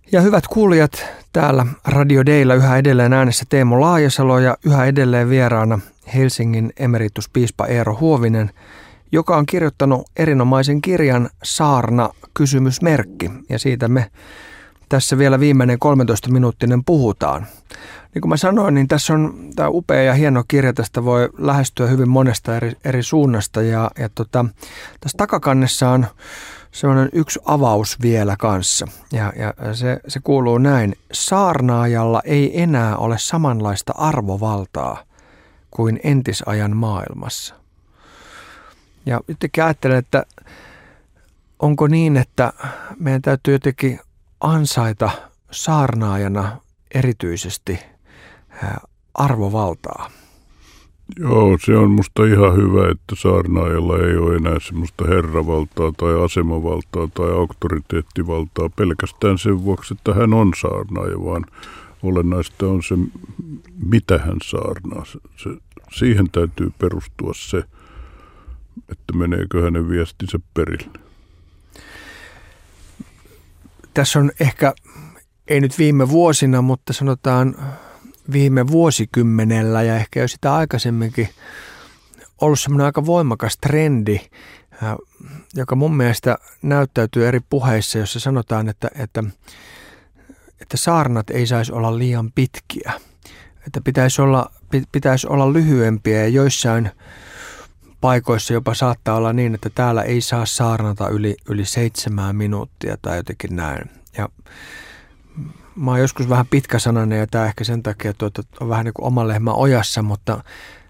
Ja hyvät kuulijat, täällä Radio Daylla yhä edelleen äänessä Teemu Laajasalo ja yhä edelleen vieraana Helsingin emerituspiispa Eero Huovinen, joka on kirjoittanut erinomaisen kirjan Saarna kysymysmerkki, ja siitä me tässä vielä viimeinen 13-minuuttinen puhutaan. Niin kuin mä sanoin, niin tässä on tämä upea ja hieno kirja, tästä voi lähestyä hyvin monesta eri suunnasta, ja tässä takakannessa on semmoinen yksi avaus vielä kanssa, ja se kuuluu näin: saarnaajalla ei enää ole samanlaista arvovaltaa kuin entisajan maailmassa. Ja jotenkin ajattelen, että onko niin, että meidän täytyy jotenkin ansaita saarnaajana erityisesti arvovaltaa. Joo, se on musta ihan hyvä, että saarnaajalla ei ole enää semmoista herravaltaa tai asemavaltaa tai auktoriteettivaltaa pelkästään sen vuoksi, että hän on saarnaaja, vaan olennaista on se, mitä hän saarnaa. Siihen täytyy perustua se, että meneekö hänen viestinsä perille. Tässä on ehkä, ei nyt viime vuosina, mutta sanotaan viime vuosikymmenellä ja ehkä jo sitä aikaisemminkin ollut semmoinen aika voimakas trendi, joka mun mielestä näyttäytyy eri puheissa, jossa sanotaan, että saarnat ei saisi olla liian pitkiä, että pitäisi olla lyhyempiä, ja joissain paikoissa jopa saattaa olla niin, että täällä ei saa saarnata yli 7 minuuttia tai jotenkin näin. Ja mä oon joskus vähän pitkäsanainen, ja tämä ehkä sen takia, että on vähän niin kuin oma lehmä ojassa, mutta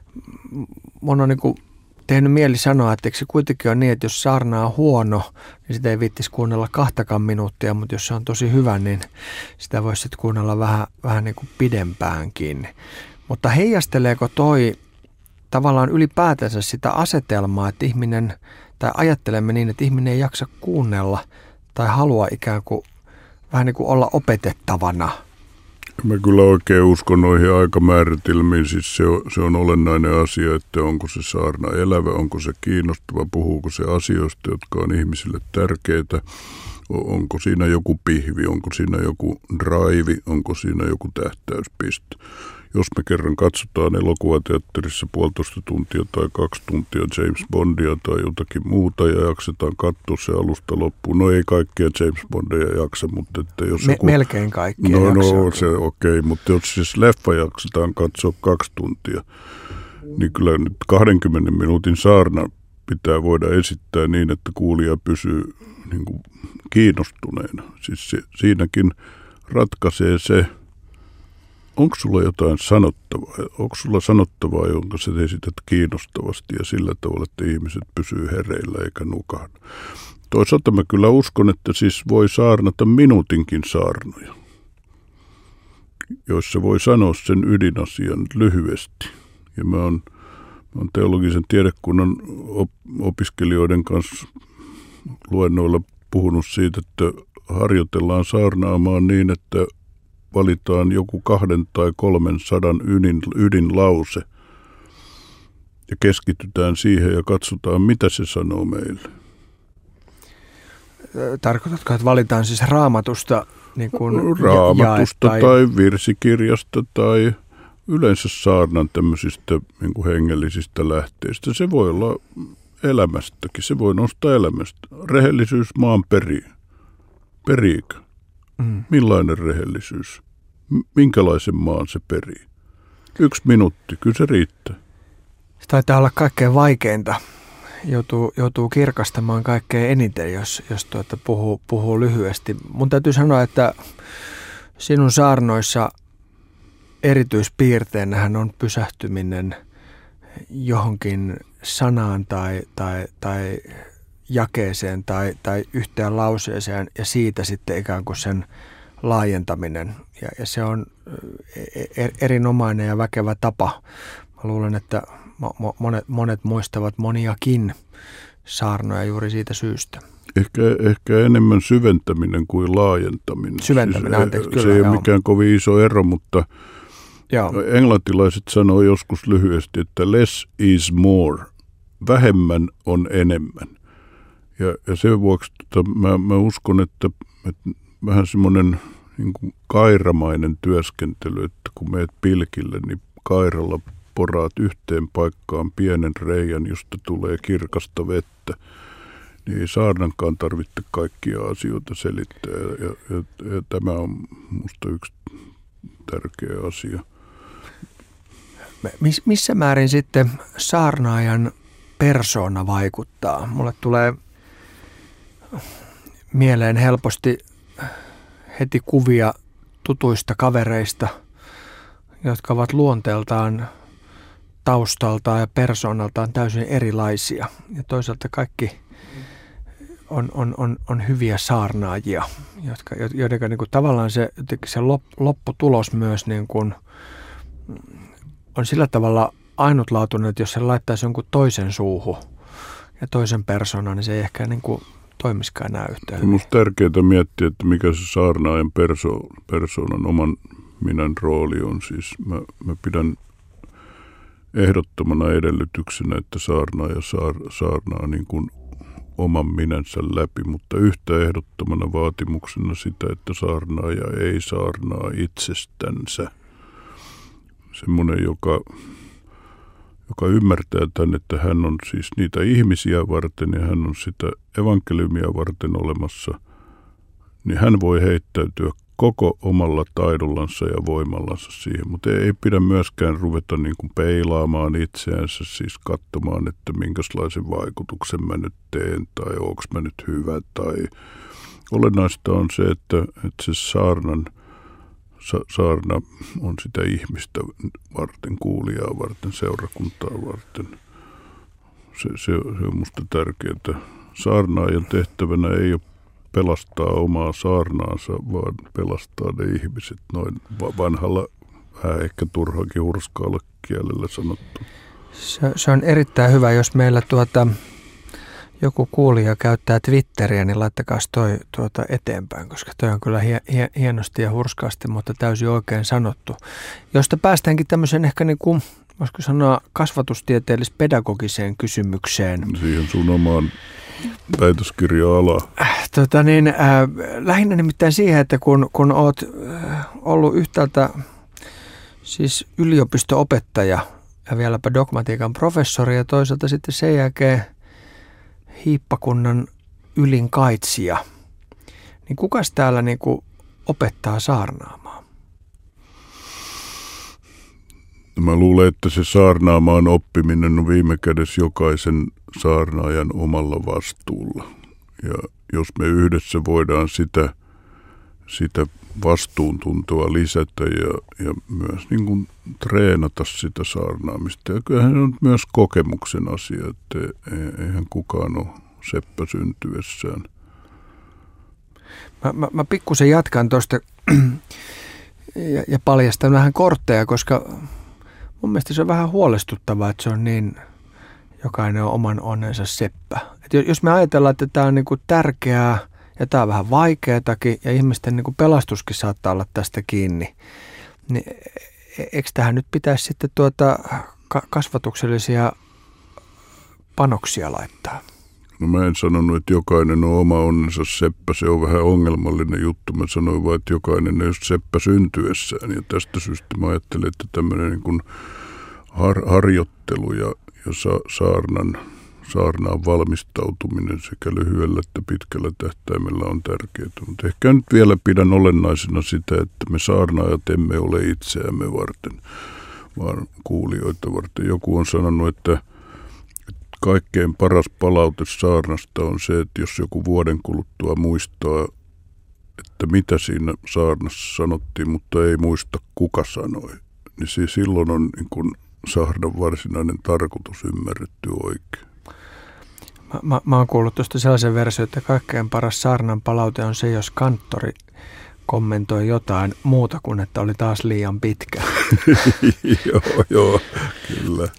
mun on niin kuin tehnyt mieli sanoa, että eikö se kuitenkin on niin, että jos saarna on huono, niin sitä ei viittisi kuunnella 2 minuuttia, mutta jos se on tosi hyvä, niin sitä voisi sitten kuunnella vähän niin kuin pidempäänkin. Mutta heijasteleeko toi tavallaan ylipäätänsä sitä asetelmaa, että ihminen, tai ajattelemme niin, että ihminen ei jaksa kuunnella tai halua ikään kuin vähän niin kuin olla opetettavana? Mä kyllä oikein uskon noihin aikamääritelmiin. Siis se on olennainen asia, että onko se saarna elävä, onko se kiinnostava, puhuuko se asioista, jotka on ihmisille tärkeitä, onko siinä joku pihvi, onko siinä joku drive, onko siinä joku tähtäyspiste. Jos me kerran katsotaan elokuvateatterissa 1,5 tuntia tai 2 tuntia James Bondia tai jotakin muuta ja jaksetaan katsoa se alusta loppuun. No ei kaikkia James Bondia jaksa, mutta että jos joku... Melkein kaikkia jaksaa. No se okei, mutta jos siis leffa jaksetaan katsoa 2 tuntia, niin kyllä nyt 20 minuutin saarna pitää voida esittää niin, että kuulija pysyy niin kuin kiinnostuneena. Siis siinäkin ratkaisee se, onko sulla jotain sanottavaa? Onko sulla sanottavaa, jonka sä esität kiinnostavasti ja sillä tavalla, että ihmiset pysyy hereillä eikä nukahda? Toisaalta mä kyllä uskon, että siis voi saarnata minuutinkin saarnoja, joissa voi sanoa sen ydinasian lyhyesti. Ja mä oon teologisen tiedekunnan opiskelijoiden kanssa luennoilla puhunut siitä, että harjoitellaan saarnaamaan niin, että valitaan joku 200 tai 300 ydinlause ja keskitytään siihen ja katsotaan, mitä se sanoo meille. Tarkoitatko, että valitaan siis Raamatusta? Niin kuin Raamatusta tai virsikirjasta tai yleensä saarnan tämmöisistä niin kuin hengellisistä lähteistä. Se voi olla elämästäkin, se voi nostaa elämästä. Rehellisyys maan periikö? Millainen rehellisyys? Minkälaisen maan se perii? 1 minuutti, kyllä se riittää. Se taitaa olla kaikkein vaikeinta. Joutuu kirkastamaan kaikkein eniten, jos puhuu lyhyesti. Mun täytyy sanoa, että sinun saarnoissa erityispiirteenähän on pysähtyminen johonkin sanaan tai jakeeseen tai yhteen lauseeseen ja siitä sitten ikään kuin sen laajentaminen. Ja se on erinomainen ja väkevä tapa. Mä luulen, että monet muistavat moniakin saarnoja juuri siitä syystä. Ehkä enemmän syventäminen kuin laajentaminen. Syventäminen, anteeksi, kyllä. Se ei ole mikään kovin iso ero, mutta englantilaiset sanoo joskus lyhyesti, että less is more. Vähemmän on enemmän. Ja sen vuoksi mä uskon, että vähän semmoinen niin kuin kairamainen työskentely, että kun meet pilkille, niin kairalla poraat yhteen paikkaan pienen reiän, josta tulee kirkasta vettä. Niin ei saarnankaan tarvitse kaikkia asioita selittää ja tämä on musta yksi tärkeä asia. Missä määrin sitten saarnaajan persoona vaikuttaa? Mulle tulee mieleen helposti heti kuvia tutuista kavereista, jotka ovat luonteeltaan, taustaltaan ja persoonaltaan täysin erilaisia. Ja toisaalta kaikki on hyviä saarnaajia, joiden niin kuin tavallaan se lopputulos myös niin kuin on sillä tavalla ainutlaatuinen, että jos se laittaisi jonkun toisen suuhun ja toisen persoonan, niin se ei ehkä niin kuin toimisikaan enää yhtään. On minusta tärkeää miettiä, että mikä se saarnaajan persoonan oman minän rooli on. Siis mä pidän ehdottomana edellytyksenä, että saarnaaja saarnaa niin kuin oman minänsä läpi, mutta yhtä ehdottomana vaatimuksena sitä, että saarnaaja ei saarnaa itsestänsä. Semmoinen, joka ymmärtää tämän, että hän on siis niitä ihmisiä varten ja hän on sitä evankeliumia varten olemassa, niin hän voi heittäytyä koko omalla taidollansa ja voimallansa siihen, mutta ei pidä myöskään ruveta niin kuin peilaamaan itseänsä, siis katsomaan, että minkälaisen vaikutuksen mä nyt teen tai onko mä nyt hyvä. Tai olennaista on se, että se saarna on sitä ihmistä varten, kuulijaa varten, seurakuntaa varten. Se on musta tärkeää. Saarnaajan tehtävänä ei ole pelastaa omaa saarnaansa, vaan pelastaa ne ihmiset noin vanhalla, ehkä turhankin hurskaalla kielellä sanottu. Se on erittäin hyvä, jos meillä joku kuulija käyttää Twitteriä, niin laittakaa toi eteenpäin, koska toi on kyllä hienosti ja hurskaasti, mutta täysin oikein sanottu. Josta päästäänkin tämmöisen ehkä niin kuin, voisiko sanoa, kasvatustieteellis-pedagogiseen kysymykseen. Siihen sun omaan väitöskirja-ala. Lähinnä nimittäin siihen, että kun oot ollut yhtäältä siis yliopisto-opettaja ja vieläpä dogmatiikan professori ja toisaalta sitten sen jälkeen hiippakunnan ylin kaitsija, niin kukas täällä niinku opettaa saarnaamaan? Mä luulen, että se saarnaamaan oppiminen on viime kädessä jokaisen saarnaajan omalla vastuulla. Ja jos me yhdessä voidaan sitä vastuuntuntoa lisätä ja myös niin kuin treenata sitä saarnaamista. Ja kyllähän se on myös kokemuksen asia, että eihän kukaan ole seppä syntyessään. Mä pikkusen jatkan tuosta ja paljastan vähän kortteja, koska mun mielestä se on vähän huolestuttavaa, että se on niin, jokainen on oman onnensa seppä. Et jos me ajatellaan, että tämä on niinku tärkeää ja tämä on vähän vaikeatakin ja ihmisten niinku pelastuskin saattaa olla tästä kiinni, niin eikö tähän nyt pitäisi sitten kasvatuksellisia panoksia laittaa? No mä en sanonut, että jokainen on oma onnensa seppä. Se on vähän ongelmallinen juttu. Mä sanoin vain, että jokainen ei ole seppä syntyessään. Ja tästä syystä mä ajattelen, että tämmöinen niin kuin harjoittelu ja saarnaan valmistautuminen sekä lyhyellä että pitkällä tähtäimellä on tärkeää. Mutta ehkä nyt vielä pidän olennaisena sitä, että me saarnaajat emme ole itseämme varten, vaan kuulijoita varten. Joku on sanonut, että kaikkein paras palaute saarnasta on se, että jos joku vuoden kuluttua muistaa, että mitä siinä saarnassa sanottiin, mutta ei muista kuka sanoi, niin siis silloin on niin kuin saarnan varsinainen tarkoitus ymmärretty oikein. Mä oon kuullut tuosta sellaisen version, että kaikkein paras saarnan palaute on se, jos kanttori kommentoi jotain muuta kuin, että oli taas liian pitkä. Joo, kyllä.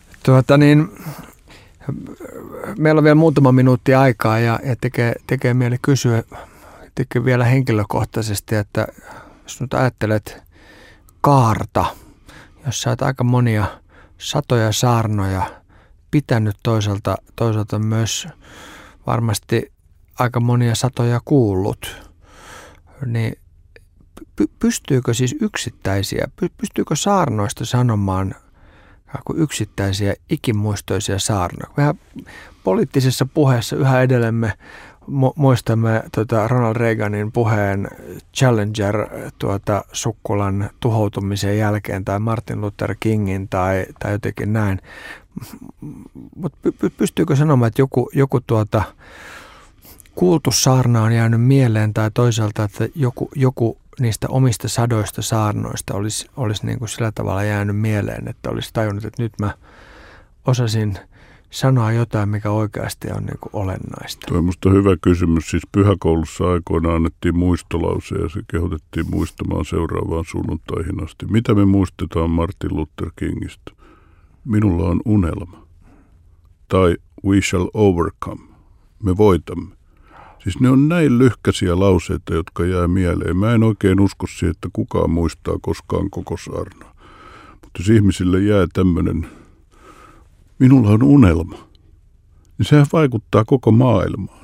Meillä on vielä muutama minuutti aikaa ja tekee mieli kysyä vielä henkilökohtaisesti, että jos nyt ajattelet kaarta, jos sä oot aika monia satoja saarnoja pitänyt toisaalta myös varmasti aika monia satoja kuullut, niin pystyykö siis pystyykö saarnoista sanomaan yksittäisiä ikimuistoisia saarnoja? Vähän poliittisessa puheessa yhä edelleen me muistamme Ronald Reaganin puheen Challenger-sukkulan tuhoutumisen jälkeen tai Martin Luther Kingin tai jotenkin näin. Mutta pystyykö sanomaan, että joku kuultu saarna on jäänyt mieleen tai toisaalta, että joku niistä omista sadoista saarnoista olisi niin kuin sillä tavalla jäänyt mieleen, että olisi tajunnut, että nyt mä osasin sanoa jotain, mikä oikeasti on niin kuin olennaista. Tuo on minusta hyvä kysymys. Siis pyhäkoulussa aikoinaan annettiin muistolause ja se kehotettiin muistamaan seuraavaan sunnuntaihin asti. Mitä me muistetaan Martin Luther Kingistä? Minulla on unelma. Tai we shall overcome. Me voitamme. Siis ne on näin lyhkäisiä lauseita, jotka jää mieleen. Mä en oikein usko siihen, että kukaan muistaa koskaan koko saarnaa. Mutta jos ihmisille jää tämmöinen, minulla on unelma, niin sehän vaikuttaa koko maailmaan.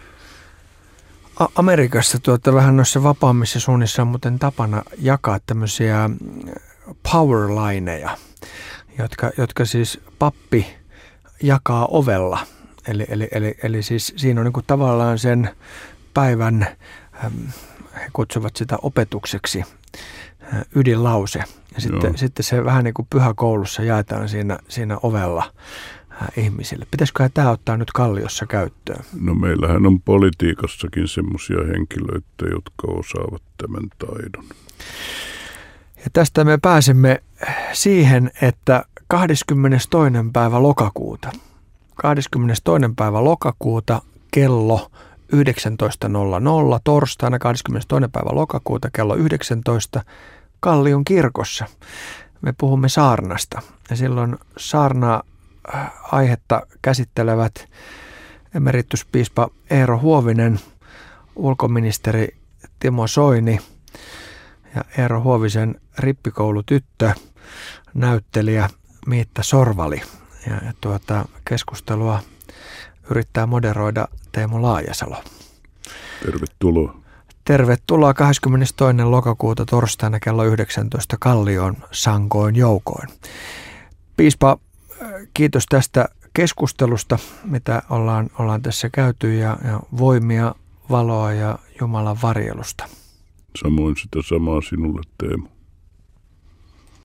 Amerikassa vähän noissa vapaammissa suunnissa on muuten tapana jakaa tämmöisiä powerlineja, jotka siis pappi jakaa ovella. Eli siis siinä on niin kuin tavallaan sen päivän, he kutsuvat sitä opetukseksi, ydinlause. Ja sitten se vähän niin kuin pyhäkoulussa jaetaan siinä ovella ihmisille. Pitäisiköhän tämä ottaa nyt Kalliossa käyttöön? No meillähän on politiikassakin semmoisia henkilöitä, jotka osaavat tämän taidon. Ja tästä me pääsemme siihen, että 22. päivä lokakuuta. 22. päivä lokakuuta kello 19.00, torstaina 22. päivä lokakuuta kello 19 Kallion kirkossa. Me puhumme saarnasta ja silloin saarna-aihetta käsittelevät emerituspiispa Eero Huovinen, ulkoministeri Timo Soini ja Eero Huovisen rippikoulutyttö, näyttelijä Miitta Sorvali. Ja keskustelua yrittää moderoida Teemu Laajasalo. Tervetuloa. Tervetuloa 22. lokakuuta torstaina kello 19 Kallioon sankoin joukoin. Piispa, kiitos tästä keskustelusta, mitä ollaan tässä käyty ja voimia, valoa ja Jumalan varjelusta. Samoin sitä samaa sinulle, Teemu.